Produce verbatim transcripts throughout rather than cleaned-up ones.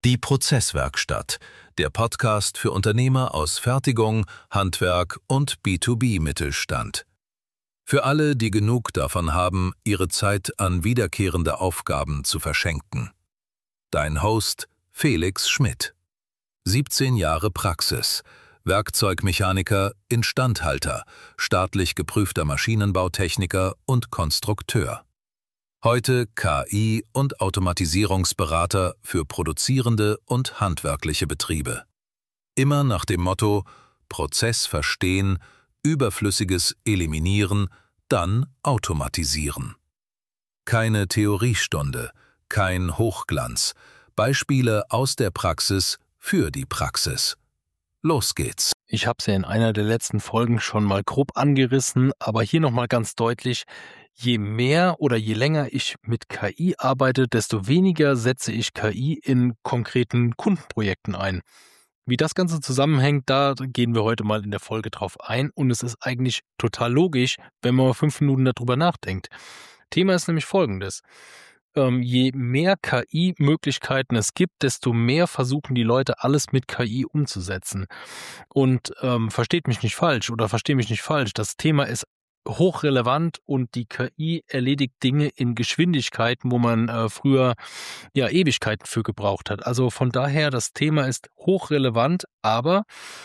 Die Prozesswerkstatt, der Podcast für Unternehmer aus Fertigung, Handwerk und B zwei B-Mittelstand. Für alle, die genug davon haben, ihre Zeit an wiederkehrende Aufgaben zu verschenken. Dein Host Felix Schmidt. siebzehn Jahre Praxis, Werkzeugmechaniker, Instandhalter, staatlich geprüfter Maschinenbautechniker und Konstrukteur. Heute K I- und Automatisierungsberater für produzierende und handwerkliche Betriebe. Immer nach dem Motto: Prozess verstehen, Überflüssiges eliminieren, dann automatisieren. Keine Theoriestunde, kein Hochglanz, Beispiele aus der Praxis für die Praxis. Los geht's. Ich habe es ja in einer der letzten Folgen schon mal grob angerissen, aber hier nochmal ganz deutlich: Je mehr oder je länger ich mit K I arbeite, desto weniger setze ich K I in konkreten Kundenprojekten ein. Wie das Ganze zusammenhängt, da gehen wir heute mal in der Folge drauf ein, und es ist eigentlich total logisch, wenn man mal fünf Minuten darüber nachdenkt. Thema ist nämlich folgendes: ähm, Je mehr K I-Möglichkeiten es gibt, desto mehr versuchen die Leute, alles mit K I umzusetzen. Und ähm, versteht mich nicht falsch oder versteht mich nicht falsch, das Thema ist hochrelevant und die K I erledigt Dinge in Geschwindigkeiten, wo man äh, früher ja Ewigkeiten für gebraucht hat. Also von daher, das Thema ist hochrelevant, aber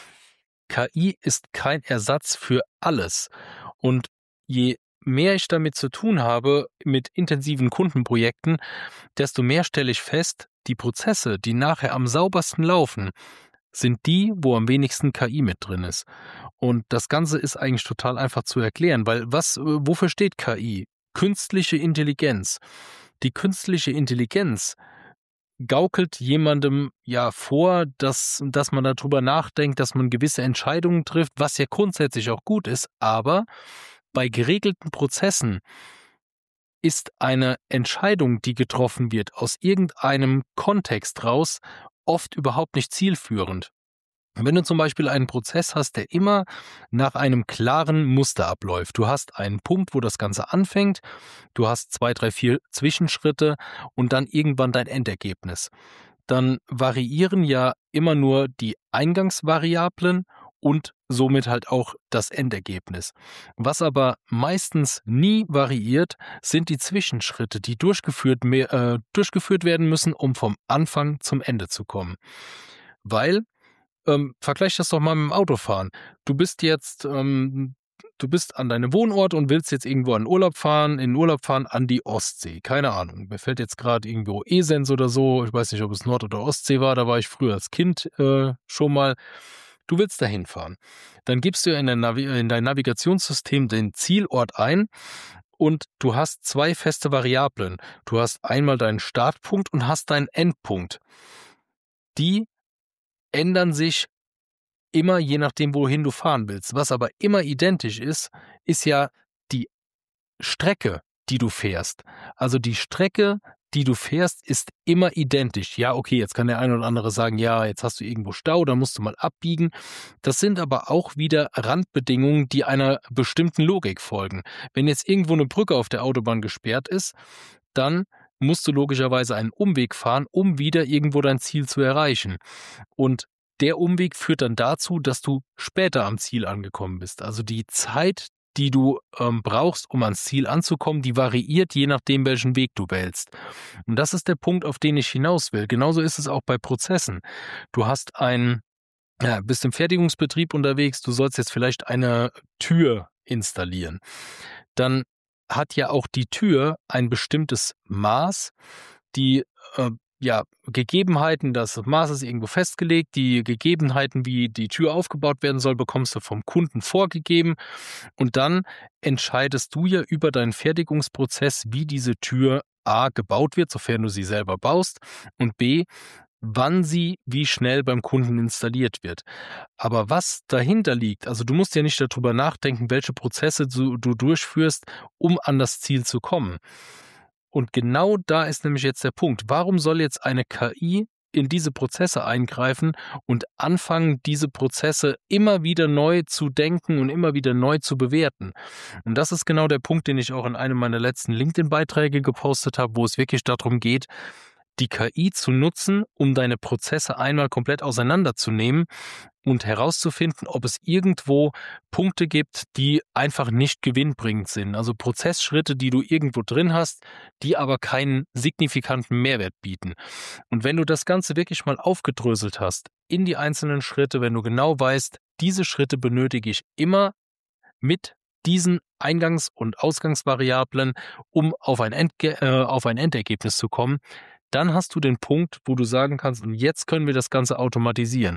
K I ist kein Ersatz für alles. Und je mehr ich damit zu tun habe, mit intensiven Kundenprojekten, desto mehr stelle ich fest, die Prozesse, die nachher am saubersten laufen, sind die, wo am wenigsten K I mit drin ist. Und das Ganze ist eigentlich total einfach zu erklären, weil was, wofür steht K I? Künstliche Intelligenz. Die künstliche Intelligenz gaukelt jemandem ja vor, dass, dass man darüber nachdenkt, dass man gewisse Entscheidungen trifft, was ja grundsätzlich auch gut ist, aber bei geregelten Prozessen ist eine Entscheidung, die getroffen wird, aus irgendeinem Kontext raus, oft überhaupt nicht zielführend. Wenn du zum Beispiel einen Prozess hast, der immer nach einem klaren Muster abläuft, du hast einen Punkt, wo das Ganze anfängt, du hast zwei, drei, vier Zwischenschritte und dann irgendwann dein Endergebnis, dann variieren ja immer nur die Eingangsvariablen und somit halt auch das Endergebnis. Was aber meistens nie variiert, sind die Zwischenschritte, die durchgeführt, äh, durchgeführt werden müssen, um vom Anfang zum Ende zu kommen. Weil, ähm, vergleich das doch mal mit dem Autofahren. Du bist jetzt, ähm, du bist an deinem Wohnort und willst jetzt irgendwo an Urlaub fahren, in den Urlaub fahren an die Ostsee. Keine Ahnung, mir fällt jetzt gerade irgendwo Esens oder so, ich weiß nicht, ob es Nord- oder Ostsee war, da war ich früher als Kind äh, schon mal. Du willst da hinfahren. Dann gibst du in dein, Navi- in dein Navigationssystem den Zielort ein und du hast zwei feste Variablen. Du hast einmal deinen Startpunkt und hast deinen Endpunkt. Die ändern sich immer je nachdem, wohin du fahren willst. Was aber immer identisch ist, ist ja die Strecke, die du fährst. Also die Strecke, die du fährst, ist immer identisch. Ja, okay, jetzt kann der eine oder andere sagen, ja, jetzt hast du irgendwo Stau, da musst du mal abbiegen. Das sind aber auch wieder Randbedingungen, die einer bestimmten Logik folgen. Wenn jetzt irgendwo eine Brücke auf der Autobahn gesperrt ist, dann musst du logischerweise einen Umweg fahren, um wieder irgendwo dein Ziel zu erreichen. Und der Umweg führt dann dazu, dass du später am Ziel angekommen bist. Also die Zeit, die du ähm, brauchst, um ans Ziel anzukommen, die variiert, je nachdem, welchen Weg du wählst. Und das ist der Punkt, auf den ich hinaus will. Genauso ist es auch bei Prozessen. Du hast ein, ja, bist im Fertigungsbetrieb unterwegs, du sollst jetzt vielleicht eine Tür installieren. Dann hat ja auch die Tür ein bestimmtes Maß, die äh, ja, Gegebenheiten, das Maß ist irgendwo festgelegt, die Gegebenheiten, wie die Tür aufgebaut werden soll, bekommst du vom Kunden vorgegeben, und dann entscheidest du ja über deinen Fertigungsprozess, wie diese Tür A gebaut wird, sofern du sie selber baust, und B, wann sie wie schnell beim Kunden installiert wird. Aber was dahinter liegt, also du musst ja nicht darüber nachdenken, welche Prozesse du, du durchführst, um an das Ziel zu kommen. Und genau da ist nämlich jetzt der Punkt. Warum soll jetzt eine K I in diese Prozesse eingreifen und anfangen, diese Prozesse immer wieder neu zu denken und immer wieder neu zu bewerten? Und das ist genau der Punkt, den ich auch in einem meiner letzten LinkedIn-Beiträge gepostet habe, wo es wirklich darum geht, die K I zu nutzen, um deine Prozesse einmal komplett auseinanderzunehmen und herauszufinden, ob es irgendwo Punkte gibt, die einfach nicht gewinnbringend sind. Also Prozessschritte, die du irgendwo drin hast, die aber keinen signifikanten Mehrwert bieten. Und wenn du das Ganze wirklich mal aufgedröselt hast in die einzelnen Schritte, wenn du genau weißt, diese Schritte benötige ich immer mit diesen Eingangs- und Ausgangsvariablen, um auf ein, Endge- äh, auf ein Endergebnis zu kommen, dann hast du den Punkt, wo du sagen kannst, und jetzt können wir das Ganze automatisieren.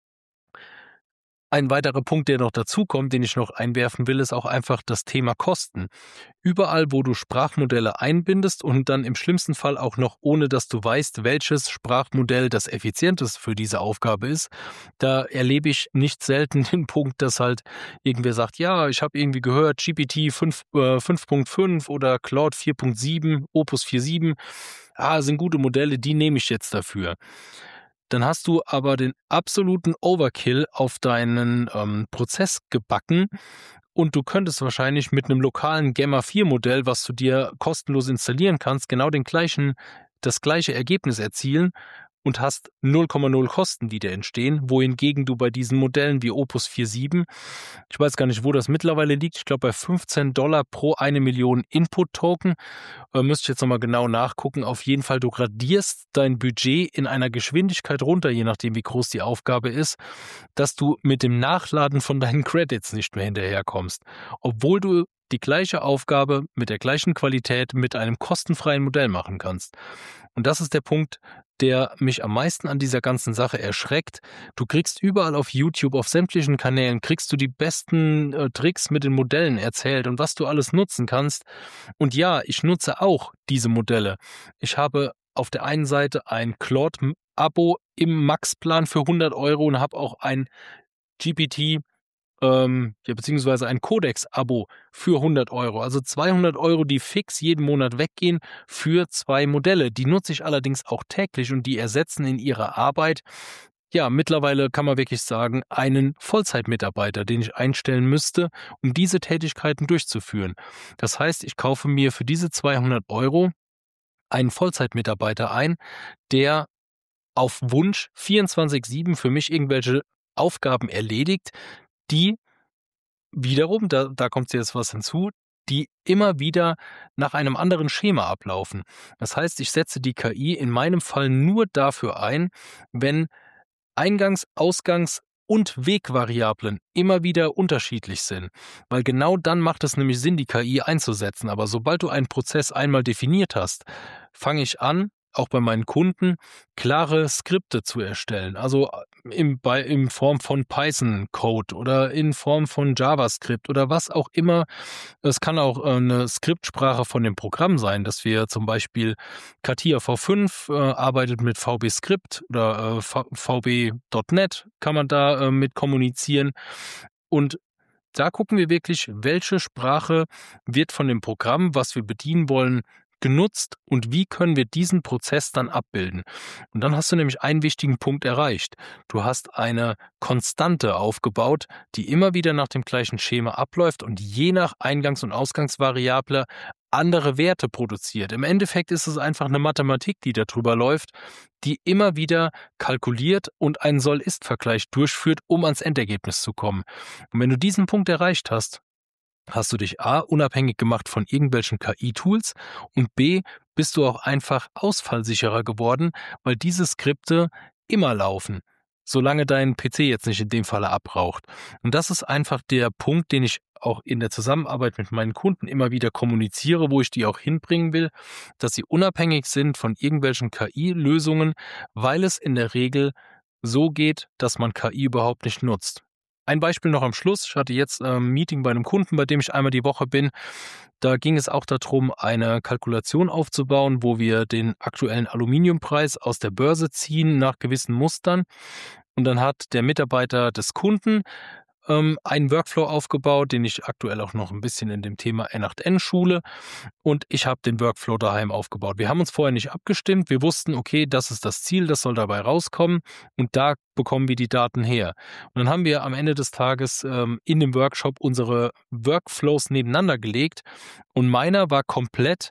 Ein weiterer Punkt, der noch dazu kommt, den ich noch einwerfen will, ist auch einfach das Thema Kosten. Überall, wo du Sprachmodelle einbindest und dann im schlimmsten Fall auch noch, ohne dass du weißt, welches Sprachmodell das effizienteste für diese Aufgabe ist, da erlebe ich nicht selten den Punkt, dass halt irgendwer sagt, ja, ich habe irgendwie gehört, G P T fünf Punkt fünf oder Claude vier Punkt sieben, Opus vier Punkt sieben, ah, sind gute Modelle, die nehme ich jetzt dafür. Dann hast du aber den absoluten Overkill auf deinen ähm, Prozess gebacken und du könntest wahrscheinlich mit einem lokalen Gemma vier Modell, was du dir kostenlos installieren kannst, genau den gleichen, das gleiche Ergebnis erzielen und hast null Komma null Kosten, die dir entstehen, wohingegen du bei diesen Modellen wie Opus vier Punkt sieben, ich weiß gar nicht, wo das mittlerweile liegt, ich glaube bei fünfzehn Dollar pro eine Million Input-Token, äh, müsste ich jetzt nochmal genau nachgucken, auf jeden Fall, du gradierst dein Budget in einer Geschwindigkeit runter, je nachdem wie groß die Aufgabe ist, dass du mit dem Nachladen von deinen Credits nicht mehr hinterherkommst, obwohl du die gleiche Aufgabe mit der gleichen Qualität mit einem kostenfreien Modell machen kannst. Und das ist der Punkt, der mich am meisten an dieser ganzen Sache erschreckt. Du kriegst überall auf YouTube, auf sämtlichen Kanälen, kriegst du die besten äh, Tricks mit den Modellen erzählt und was du alles nutzen kannst. Und ja, ich nutze auch diese Modelle. Ich habe auf der einen Seite ein Claude-Abo im Max-Plan für hundert Euro und habe auch ein G P T Ähm, ja, beziehungsweise ein Codex-Abo für hundert Euro. Also zweihundert Euro, die fix jeden Monat weggehen für zwei Modelle. Die nutze ich allerdings auch täglich und die ersetzen in ihrer Arbeit, ja, mittlerweile kann man wirklich sagen, einen Vollzeitmitarbeiter, den ich einstellen müsste, um diese Tätigkeiten durchzuführen. Das heißt, ich kaufe mir für diese zweihundert Euro einen Vollzeitmitarbeiter ein, der auf Wunsch vierundzwanzig sieben für mich irgendwelche Aufgaben erledigt, die wiederum, da, da kommt jetzt was hinzu, die immer wieder nach einem anderen Schema ablaufen. Das heißt, ich setze die K I in meinem Fall nur dafür ein, wenn Eingangs-, Ausgangs- und Wegvariablen immer wieder unterschiedlich sind. Weil genau dann macht es nämlich Sinn, die K I einzusetzen. Aber sobald du einen Prozess einmal definiert hast, fange ich an, auch bei meinen Kunden, klare Skripte zu erstellen. Also in, bei, in Form von Python-Code oder in Form von JavaScript oder was auch immer. Es kann auch eine Skriptsprache von dem Programm sein, dass wir zum Beispiel CATIA V fünf äh, arbeitet mit V B Script oder äh, V B Punkt net kann man da äh, mit kommunizieren. Und da gucken wir wirklich, welche Sprache wird von dem Programm, was wir bedienen wollen, genutzt und wie können wir diesen Prozess dann abbilden. Und dann hast du nämlich einen wichtigen Punkt erreicht. Du hast eine Konstante aufgebaut, die immer wieder nach dem gleichen Schema abläuft und je nach Eingangs- und Ausgangsvariable andere Werte produziert. Im Endeffekt ist es einfach eine Mathematik, die darüber läuft, die immer wieder kalkuliert und einen Soll-Ist-Vergleich durchführt, um ans Endergebnis zu kommen. Und wenn du diesen Punkt erreicht hast, hast du dich A, unabhängig gemacht von irgendwelchen K I-Tools und B, bist du auch einfach ausfallsicherer geworden, weil diese Skripte immer laufen, solange dein P C jetzt nicht in dem Falle abraucht. Und das ist einfach der Punkt, den ich auch in der Zusammenarbeit mit meinen Kunden immer wieder kommuniziere, wo ich die auch hinbringen will, dass sie unabhängig sind von irgendwelchen K I-Lösungen, weil es in der Regel so geht, dass man K I überhaupt nicht nutzt. Ein Beispiel noch am Schluss. Ich hatte jetzt ein Meeting bei einem Kunden, bei dem ich einmal die Woche bin. Da ging es auch darum, eine Kalkulation aufzubauen, wo wir den aktuellen Aluminiumpreis aus der Börse ziehen nach gewissen Mustern. Und dann hat der Mitarbeiter des Kunden ähm, einen Workflow aufgebaut, den ich aktuell auch noch ein bisschen in dem Thema N acht N schule. Und ich habe den Workflow daheim aufgebaut. Wir haben uns vorher nicht abgestimmt. Wir wussten, okay, das ist das Ziel, das soll dabei rauskommen. Und da bekommen wir die Daten her. Und dann haben wir am Ende des Tages ähm, in dem Workshop unsere Workflows nebeneinander gelegt. Und meiner war komplett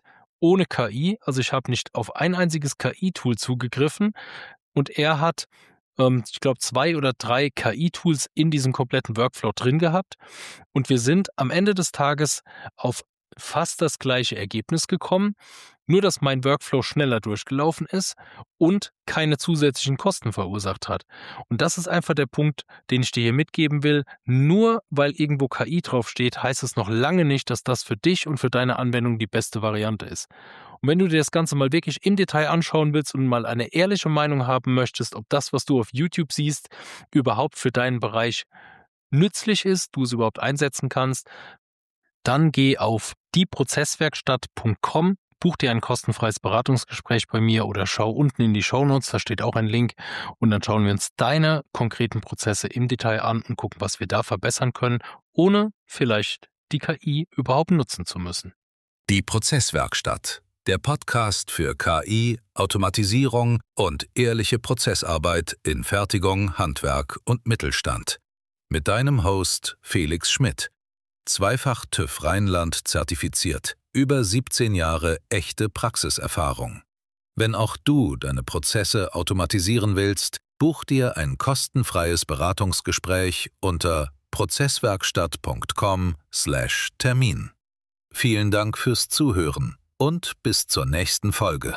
ohne K I, also ich habe nicht auf ein einziges K I-Tool zugegriffen und er hat, ähm, ich glaube, zwei oder drei K I-Tools in diesem kompletten Workflow drin gehabt und wir sind am Ende des Tages auf fast das gleiche Ergebnis gekommen, nur dass mein Workflow schneller durchgelaufen ist und keine zusätzlichen Kosten verursacht hat. Und das ist einfach der Punkt, den ich dir hier mitgeben will. Nur weil irgendwo K I draufsteht, heißt es noch lange nicht, dass das für dich und für deine Anwendung die beste Variante ist. Und wenn du dir das Ganze mal wirklich im Detail anschauen willst und mal eine ehrliche Meinung haben möchtest, ob das, was du auf YouTube siehst, überhaupt für deinen Bereich nützlich ist, du es überhaupt einsetzen kannst, dann geh auf die prozesswerkstatt punkt com, buch dir ein kostenfreies Beratungsgespräch bei mir oder schau unten in die Shownotes, da steht auch ein Link und dann schauen wir uns deine konkreten Prozesse im Detail an und gucken, was wir da verbessern können, ohne vielleicht die K I überhaupt nutzen zu müssen. Die Prozesswerkstatt, der Podcast für K I, Automatisierung und ehrliche Prozessarbeit in Fertigung, Handwerk und Mittelstand. Mit deinem Host Felix Schmidt. Zweifach TÜV Rheinland zertifiziert, über siebzehn Jahre echte Praxiserfahrung. Wenn auch du deine Prozesse automatisieren willst, buch dir ein kostenfreies Beratungsgespräch unter prozesswerkstatt punkt com slash Termin. Vielen Dank fürs Zuhören und bis zur nächsten Folge.